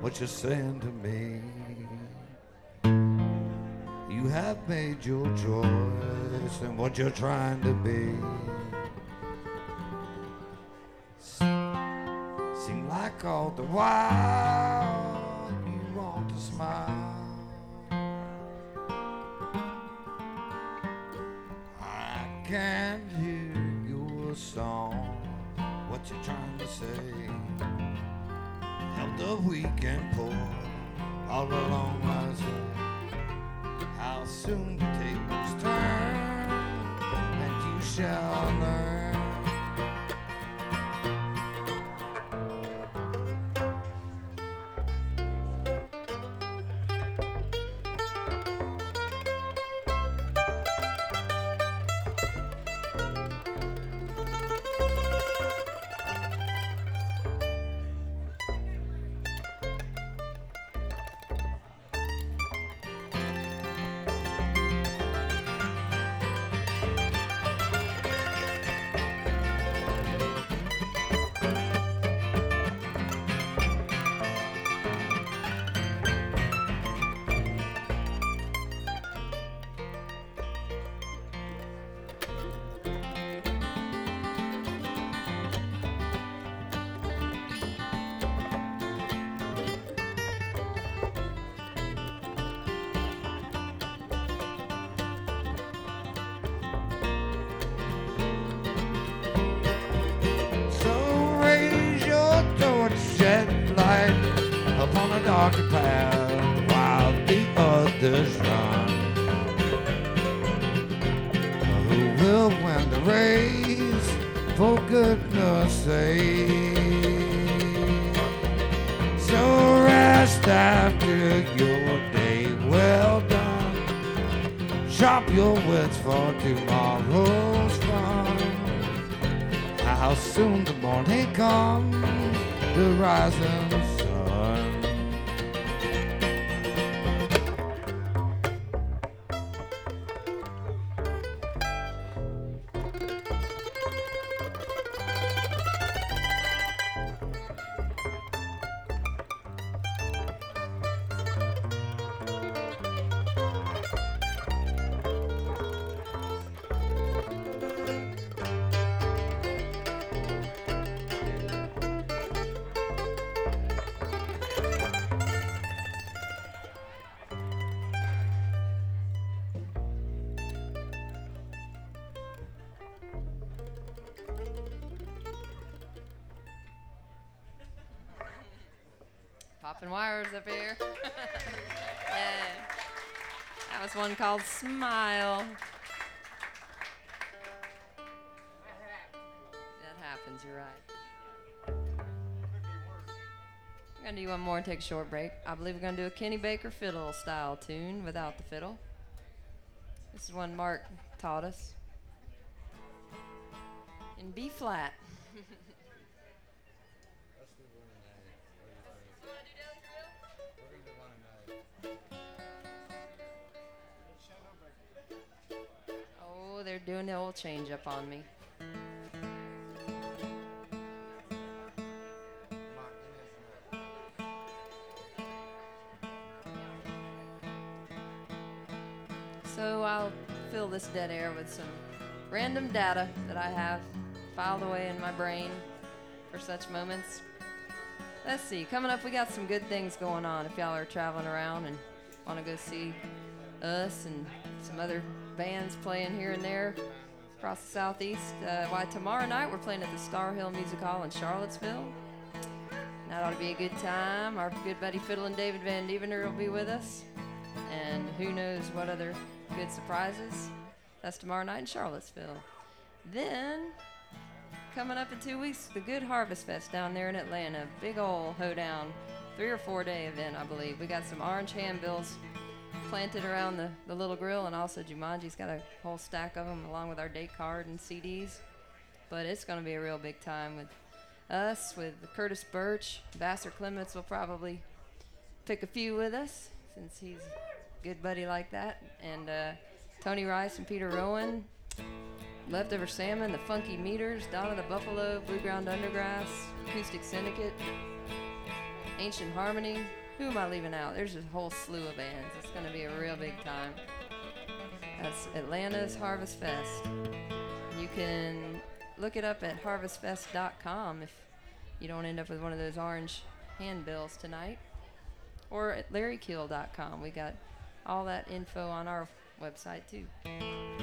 what you're saying to me. You have made your choice and what you're trying to be. Seem like all the while you want to smile. I can't hear your song, what you're trying to say. Held the weekend pour all along my way. How soon the tables turn and you shall learn. Upon a darker path while the others run. Who will win the race, for goodness sake? So rest after your day well done. Sharp your wits for tomorrow's fun. How soon the morning comes, the rising sun. Popping wires up here. Yeah. That was one called Smile. That happens, you're right. We're going to do one more and take a short break. I believe we're going to do a Kenny Baker fiddle style tune without the fiddle. This is one Mark taught us. In B flat. Oh, they're doing the old change up on me. So I'll fill this dead air with some random data that I have filed away in my brain for such moments. Let's see, coming up we got some good things going on if y'all are traveling around and want to go see us and some other bands playing here and there across the southeast. Why, tomorrow night we're playing at the Star Hill Music Hall in Charlottesville. That ought to be a good time. Our good buddy Fiddlin' David Van Devener will be with us. And who knows what other good surprises. That's tomorrow night in Charlottesville. Then, coming up in 2 weeks, the Good Harvest Fest down there in Atlanta. Big ol' hoedown. 3 or 4 day event, I believe. We got some orange handbills planted around the little grill, and also Jumanji's got a whole stack of them along with our date card and CDs. But it's going to be a real big time with us, with Curtis Birch. Vassar Clements will probably pick a few with us since he's a good buddy like that. And Tony Rice and Peter Rowan, Leftover Salmon, the Funky Meters, Donna the Buffalo, Blue Ground Undergrass, Acoustic Syndicate. Ancient Harmony. Who am I leaving out? There's a whole slew of bands. It's going to be a real big time. That's Atlanta's Harvest Fest. You can look it up at harvestfest.com if you don't end up with one of those orange handbills tonight. Or at larrykeel.com. We got all that info on our website too.